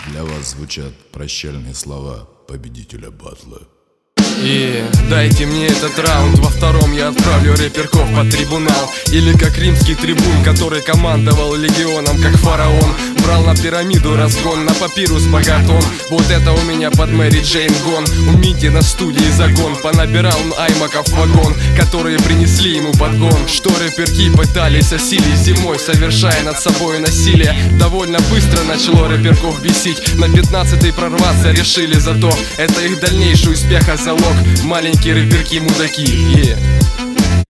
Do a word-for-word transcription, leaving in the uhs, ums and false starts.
Для вас звучат прощальные слова победителя батла. И дайте мне этот раунд, во втором я отправлю рэперков под трибунал. Или как римский трибун, который командовал легионом, как фараон. Брал на пирамиду разгон, на папирус богатон. Вот это у меня под Мэри Джейн гон. У Мити на студии загон. Понабирал он аймаков вагон, которые принесли ему подгон. Что рэперки пытались осилить зимой, совершая над собой насилие. Довольно быстро начало рэперков бесить. На пятнадцатый прорваться решили, зато это их дальнейший успех залог. Маленькие рэперки-мудаки, yeah.